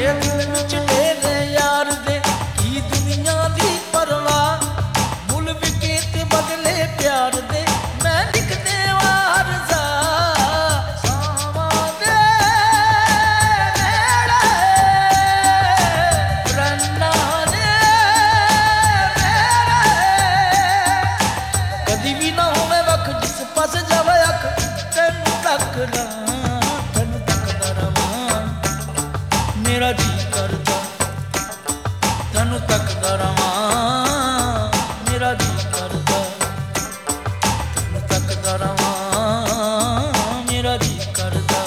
ਦਿਲ ਵਿੱਚ ਤੇਰੇ ਯਾਰ ਦੇ ਕੀ ਦੁਨੀਆ ਦੀ ਪਰਵਾਹ, ਮੁੱਲ ਵਿਕੇ ਤੇ ਬਦਲੇ ਪਿਆਰ ਦੇ ਮੈਂ ਲਿਖਦੇ ਵਾਰਜ਼ਾ। ਸਾਵਾਂ ਦੇ ਨੇੜੇ ਰੰਨਾਂ ਨੇ ਮੇਰੇ, ਕਦੀ ਵੀ ਨਾ ਹੋਵੇ ਵੱਖ ਜਿਸ ਪਾਸੇ ਜਾਵੇ ਅੱਖ, ਤੈਨੂੰ ਤੱਕਦਾ ਤੈਨੂੰ ਤੱਕਦਾ ਰਵਾਂ। ਮੇਰਾ ਜੀ ਕਰਦਾ ਤੈਨੂੰ ਤੱਕਦਾ ਰਵਾਂ, ਮੇਰਾ ਜੀ ਕਰਦਾ ਤੈਨੂੰ ਤੱਕਦਾ ਰਵਾਂ, ਮੇਰਾ ਜੀ ਕਰਦਾ।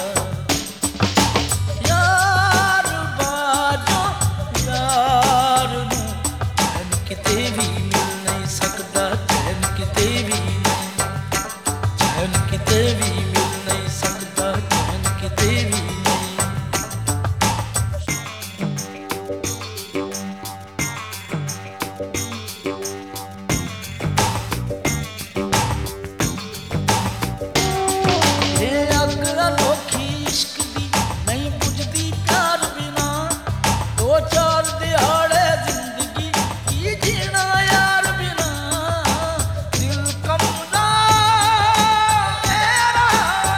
ਯਾਰ ਬਾਝੋਂ ਯਾਰ ਨੂੰ ਚੈਨ ਕਿਤੇ ਵੀ ਮਿਲ ਨਹੀਂ ਸਕਦਾ, ਚੈਨ ਕਿਤੇ ਵੀ ਨਹੀਂ, ਚੈਨ ਕਿਤੇ ਵੀ ਮਿਲ ਨਹੀਂ ਸਕਦਾ, ਚੈਨ ਕਿਤੇ ਵੀ ਨਹੀਂ। ਇਹ ਅੱਗ ਅਨੋਖੀ ਇਸ਼ਕ ਦੀ ਨਹੀਂ ਬੁਝਦੀ ਪਿਆਰ ਬਿਨਾ, ਦੋ ਚਾਰ ਦਿਹਾੜੇ ਜ਼ਿੰਦਗੀ ਕੀ ਜੀਣਾ ਯਾਰ ਬਿਨਾ। ਦਿਲ ਕੰਬਦਾ ਮੇਰਾ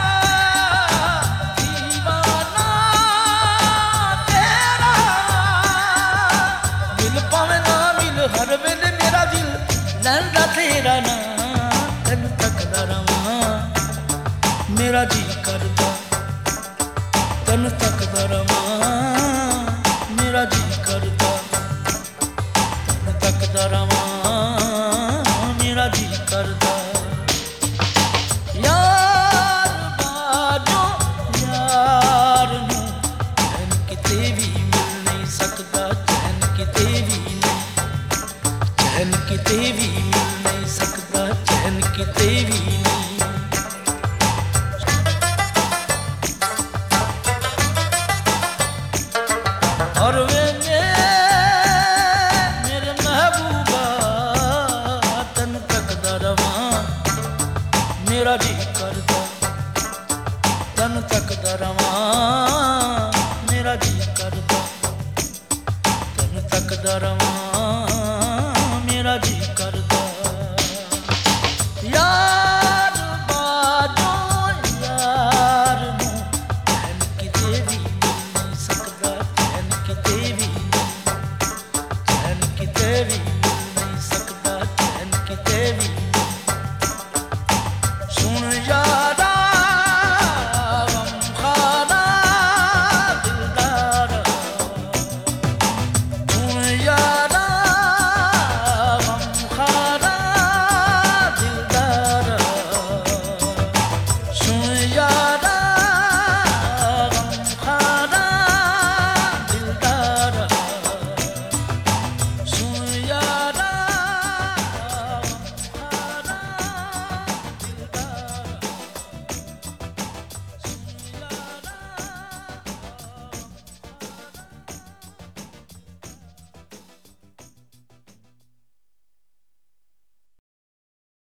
ਦੀਵਾਨਾ ਤੇਰਾ, ਦਿਲ ਭਾਵੇਂ ਨਾ ਮਿਲ ਹਰ ਵੇਲੇ ਮੇਰਾ ਦਿਲ ਲੈਂਦਾ ਤੇਰਾ ਨਾਂ। ਤੈਨੂੰ ਤੱਕਦਾ ਰਵਾਂ, ਮੇਰਾ ਜੀ ਕਰਦਾ ਤੈਨੂੰ ਤੱਕਦਾ ਰਵਾਂ, ਮੇਰਾ ਜੀ ਕਰਦਾ ਤੈਨੂੰ ਤੱਕਦਾ ਰਵਾਂ, ਮੇਰਾ ਜੀ ਕਰਦਾ। ਯਾਰ ਬਾਝੋਂ ਯਾਰ ਨੂੰ ਚੈਨ ਕਿਤੇ ਵੀ ਮਿਲ ਨਹੀਂ ਸਕਦਾ, ਚੈਨ ਕਿਤੇ ਵੀ ਨਹੀਂ, ਚੈਨ ਕਿਤੇ ਵੀ ਮਿਲ ਨਹੀਂ ਸਕਦਾ, ਚੈਨ ਕਿਤੇ ਵੀ ਨਹੀਂ। ਹਰ ਵੇਲੇ ਮੇਰੇ ਮਹਿਬੂਬਾ ਤੈਨੂੰ ਤੱਕਦਾ ਰਵਾਂ, ਮੇਰਾ ਜੀ ਕਰਦਾ ਤੈਨੂੰ ਤੱਕਦਾ ਰਵਾਂ, ਮੇਰਾ ਜੀ ਕਰਦਾ ਤੈਨੂੰ ਤੱਕਦਾ ਰਵਾਂ।